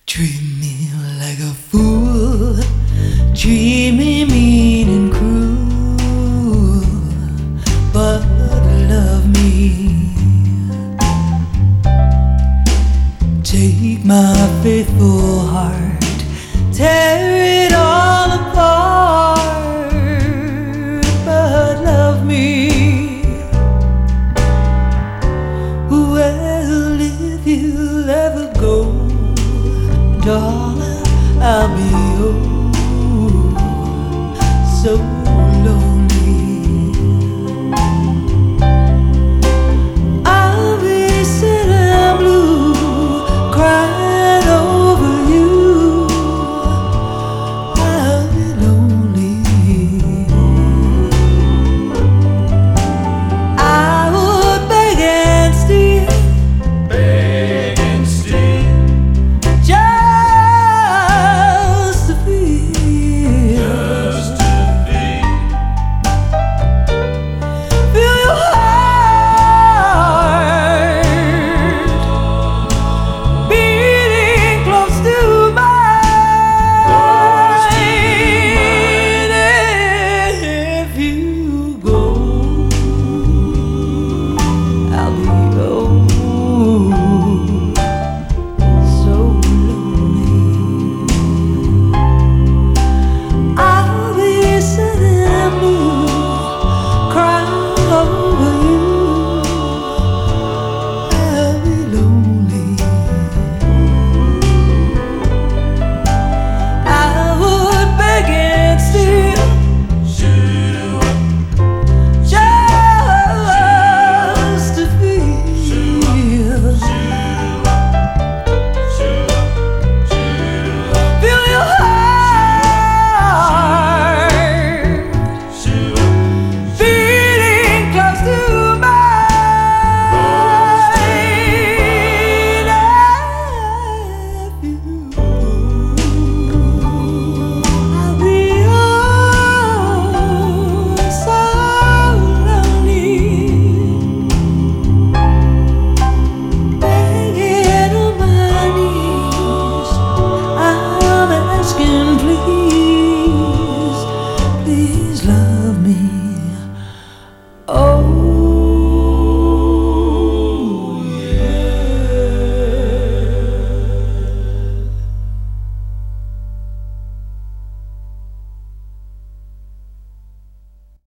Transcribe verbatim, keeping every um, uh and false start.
Treat me like a fool, treat me mean and cruel, but love me. Take my faithful heart, tear it all apart, but love me. Well, if you ever go, darling, I'll be yours. So